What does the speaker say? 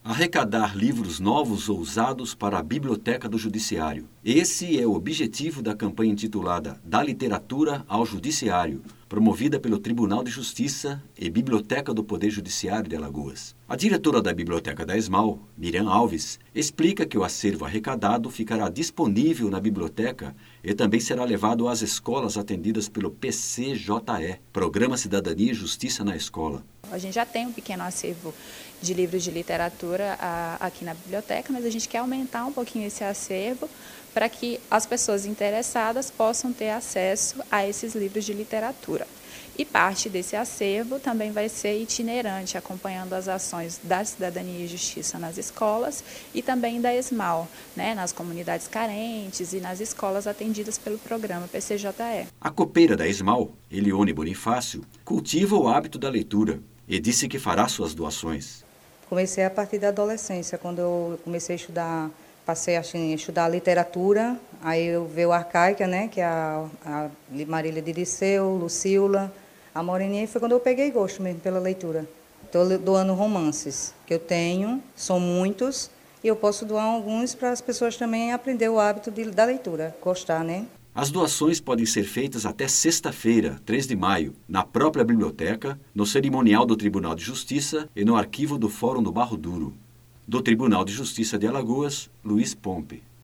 Arrecadar livros novos ou usados para a Biblioteca do Judiciário. Esse é o objetivo da campanha intitulada Da Literatura ao Judiciário, promovida pelo Tribunal de Justiça e Biblioteca do Poder Judiciário de Alagoas. A diretora da Biblioteca da ESMAL, Miriam Alves, explica que o acervo arrecadado ficará disponível na biblioteca e também será levado às escolas atendidas pelo PCJE, Programa Cidadania e Justiça na Escola. A gente já tem um pequeno acervo de livros de literatura aqui na biblioteca, mas a gente quer aumentar um pouquinho esse acervo para que as pessoas interessadas possam ter acesso a esses livros de literatura. E parte desse acervo também vai ser itinerante, acompanhando as ações da Cidadania e Justiça nas escolas e também da ESMAL, nas comunidades carentes e nas escolas atendidas pelo programa PCJE. A copeira da ESMAL, Elione Bonifácio, cultiva o hábito da leitura e disse que fará suas doações. Comecei a partir da adolescência, quando eu comecei a estudar, passei a estudar literatura, aí eu veio a Arcaica, que é a Marília de Liceu, Lucila, a Moreninha, e foi quando eu peguei gosto mesmo pela leitura. Estou doando romances que eu tenho, são muitos, e eu posso doar alguns para as pessoas também aprender o hábito da leitura, gostar, As doações podem ser feitas até sexta-feira, 3 de maio, na própria biblioteca, no cerimonial do Tribunal de Justiça e no arquivo do Fórum do Barro Duro. Do Tribunal de Justiça de Alagoas, Luiz Pompe.